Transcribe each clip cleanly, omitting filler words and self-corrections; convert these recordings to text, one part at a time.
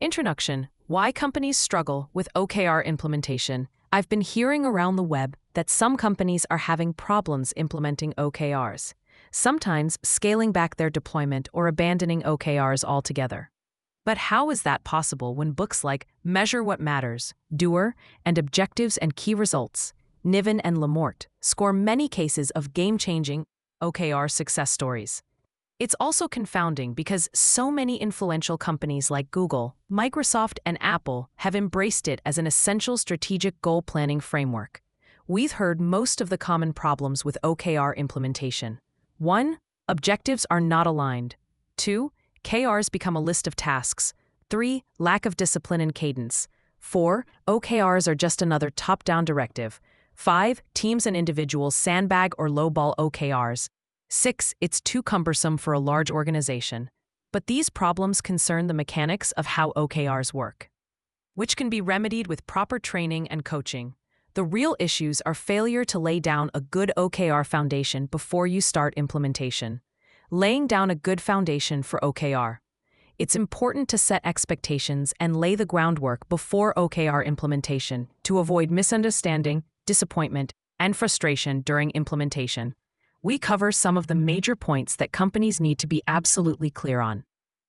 Introduction: Why companies struggle with OKR implementation. I've been hearing around the web that some companies are having problems implementing OKRs, sometimes scaling back their deployment or abandoning OKRs altogether. But how is that possible when books like Measure What Matters, Doer, and Objectives and Key Results, Niven and Lamort, score many cases of game-changing OKR success stories? It's also confounding because so many influential companies like Google, Microsoft, and Apple have embraced it as an essential strategic goal planning framework. We've heard most of the common problems with OKR implementation. 1. Objectives are not aligned. 2. KRs become a list of tasks. 3. Lack of discipline and cadence. 4. OKRs are just another top-down directive. 5. Teams and individuals sandbag or lowball OKRs. 6. It's too cumbersome for a large organization. But these problems concern the mechanics of how OKRs work, which can be remedied with proper training and coaching. The real issues are failure to lay down a good OKR foundation before you start implementation. Laying down a good foundation for OKR. It's important to set expectations and lay the groundwork before OKR implementation to avoid misunderstanding, disappointment, and frustration during implementation. We cover some of the major points that companies need to be absolutely clear on.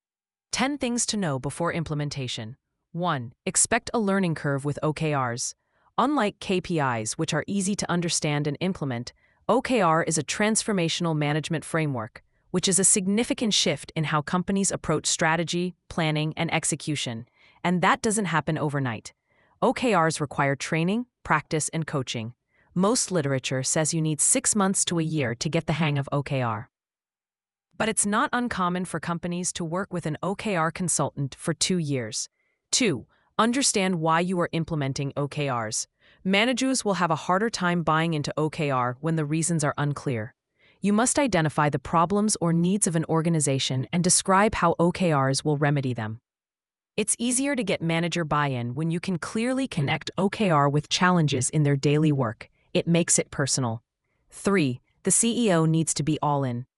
10 things to know before implementation. 1. Expect a learning curve with OKRs. Unlike KPIs, which are easy to understand and implement, OKR is a transformational management framework, which is a significant shift in how companies approach strategy, planning, and execution, and that doesn't happen overnight. OKRs require training, practice, and coaching. Most literature says you need 6 months to a year to get the hang of OKR. But it's not uncommon for companies to work with an OKR consultant for 2 years. 2. Understand why you are implementing OKRs. Managers will have a harder time buying into OKR when the reasons are unclear. You must identify the problems or needs of an organization and describe how OKRs will remedy them. It's easier to get manager buy-in when you can clearly connect OKR with challenges in their daily work. It makes it personal. 3. The CEO needs to be all in.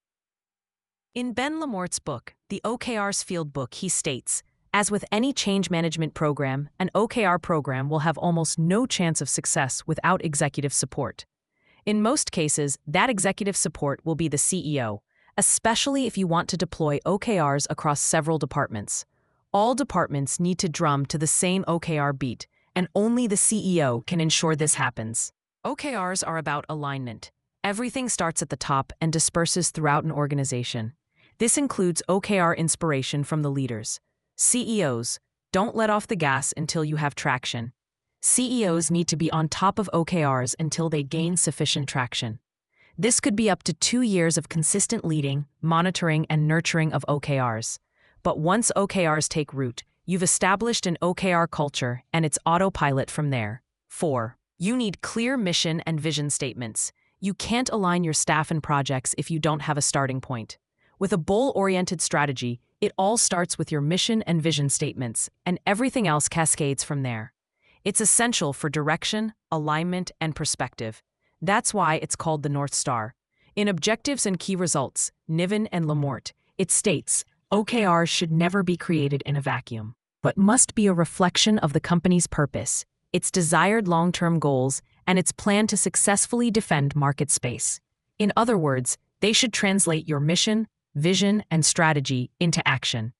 In Ben Lamort's book, The OKR's Field Book, he states, as with any change management program, an OKR program will have almost no chance of success without executive support. In most cases, that executive support will be the CEO, especially if you want to deploy OKRs across several departments. All departments need to drum to the same OKR beat, and only the CEO can ensure this happens. OKRs are about alignment. Everything starts at the top and disperses throughout an organization. This includes OKR inspiration from the leaders. CEOs, don't let off the gas until you have traction. CEOs need to be on top of OKRs until they gain sufficient traction. This could be up to 2 years of consistent leading, monitoring, and nurturing of OKRs. But once OKRs take root, you've established an OKR culture and it's autopilot from there. 4. You need clear mission and vision statements. You can't align your staff and projects if you don't have a starting point. With a goal-oriented strategy, it all starts with your mission and vision statements, and everything else cascades from there. It's essential for direction, alignment, and perspective. That's why it's called the North Star. In Objectives and Key Results, Niven and Lamort, it states, OKRs should never be created in a vacuum, but must be a reflection of the company's purpose, its desired long-term goals, and its plan to successfully defend market space. In other words, they should translate your mission, vision, and strategy into action.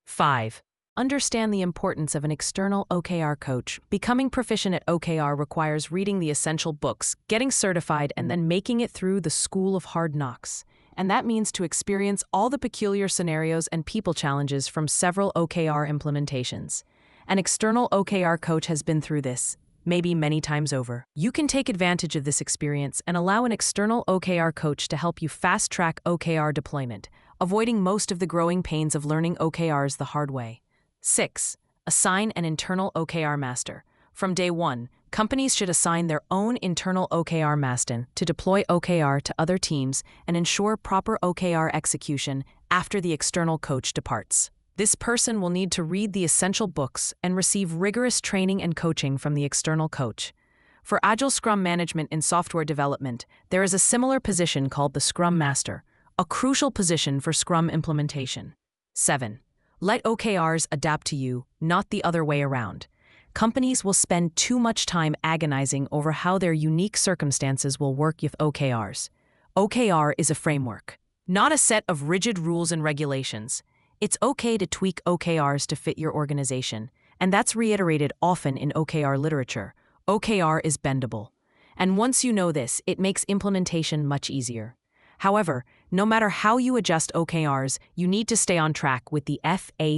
5. Understand the importance of an external OKR coach. Becoming proficient at OKR requires reading the essential books, getting certified, and then making it through the School of Hard Knocks. And that means to experience all the peculiar scenarios and people challenges from several OKR implementations. An external OKR coach has been through this, maybe many times over. You can take advantage of this experience and allow an external OKR coach to help you fast-track OKR deployment, avoiding most of the growing pains of learning OKRs the hard way. 6. Assign an internal OKR master. From day one, companies should assign their own internal OKR master to deploy OKR to other teams and ensure proper OKR execution after the external coach departs. This person will need to read the essential books and receive rigorous training and coaching from the external coach. For Agile Scrum management in software development, there is a similar position called the Scrum Master, a crucial position for Scrum implementation. 7. Let OKRs adapt to you, not the other way around. Companies will spend too much time agonizing over how their unique circumstances will work with OKRs. OKR is a framework, not a set of rigid rules and regulations. It's okay to tweak OKRs to fit your organization, and that's reiterated often in OKR literature. OKR is bendable. And once you know this, it makes implementation much easier. However, no matter how you adjust OKRs, you need to stay on track with the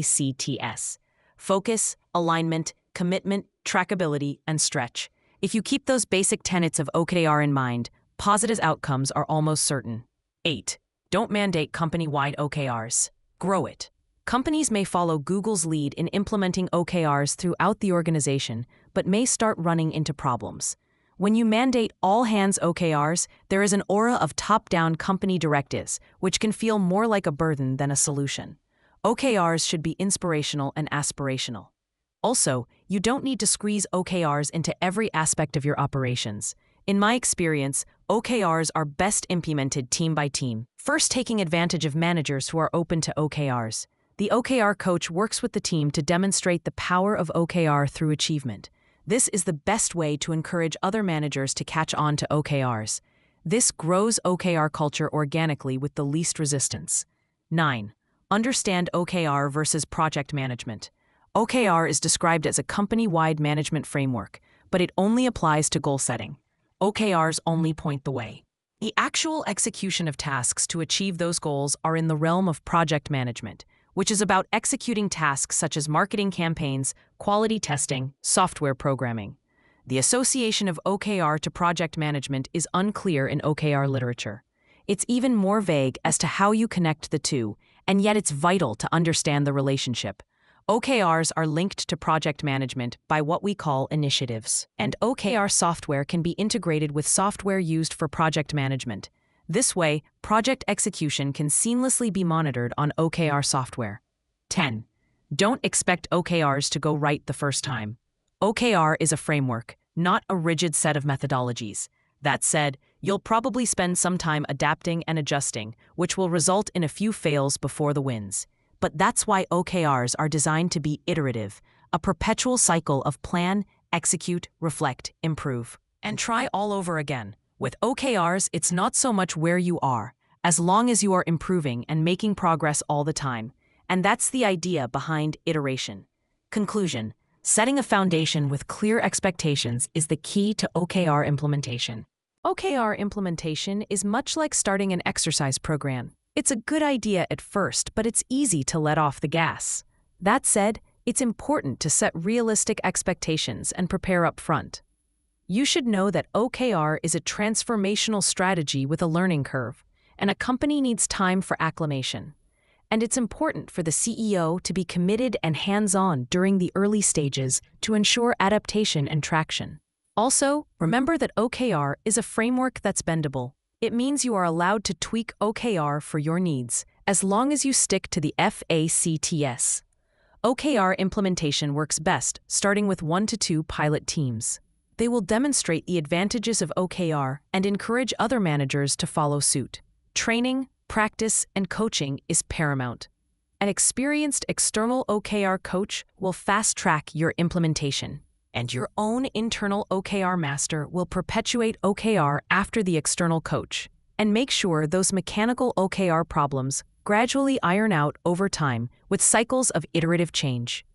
FACTS. Focus, alignment, commitment, trackability, and stretch. If you keep those basic tenets of OKR in mind, positive outcomes are almost certain. 8. Don't mandate company-wide OKRs. Grow it. Companies may follow Google's lead in implementing OKRs throughout the organization, but may start running into problems. When you mandate all-hands OKRs, there is an aura of top-down company directives, which can feel more like a burden than a solution. OKRs should be inspirational and aspirational. Also, you don't need to squeeze OKRs into every aspect of your operations. In my experience, OKRs are best implemented team by team, first taking advantage of managers who are open to OKRs. The OKR coach works with the team to demonstrate the power of OKR through achievement. This is the best way to encourage other managers to catch on to OKRs. This grows OKR culture organically with the least resistance. 9. Understand OKR versus project management. OKR is described as a company-wide management framework, but it only applies to goal setting. OKRs only point the way. The actual execution of tasks to achieve those goals are in the realm of project management, which is about executing tasks such as marketing campaigns, quality testing, software programming. The association of OKR to project management is unclear in OKR literature. It's even more vague as to how you connect the two, and yet it's vital to understand the relationship. OKRs are linked to project management by what we call initiatives, and OKR software can be integrated with software used for project management. This way, project execution can seamlessly be monitored on OKR software. 10. Don't expect OKRs to go right the first time. OKR is a framework, not a rigid set of methodologies. That said, you'll probably spend some time adapting and adjusting, which will result in a few fails before the wins. But that's why OKRs are designed to be iterative, a perpetual cycle of plan, execute, reflect, improve, and try all over again. With OKRs, it's not so much where you are, as long as you are improving and making progress all the time. And that's the idea behind iteration. Conclusion: setting a foundation with clear expectations is the key to OKR implementation. OKR implementation is much like starting an exercise program. It's a good idea at first, but it's easy to let off the gas. That said, it's important to set realistic expectations and prepare up front. You should know that OKR is a transformational strategy with a learning curve, and a company needs time for acclimation. And it's important for the CEO to be committed and hands-on during the early stages to ensure adaptation and traction. Also, remember that OKR is a framework that's bendable. It means you are allowed to tweak OKR for your needs, as long as you stick to the FACTS. OKR implementation works best starting with 1 to 2 pilot teams. They will demonstrate the advantages of OKR and encourage other managers to follow suit. Training, practice, and coaching is paramount. An experienced external OKR coach will fast-track your implementation, and your own internal OKR master will perpetuate OKR after the external coach, and make sure those mechanical OKR problems gradually iron out over time with cycles of iterative change.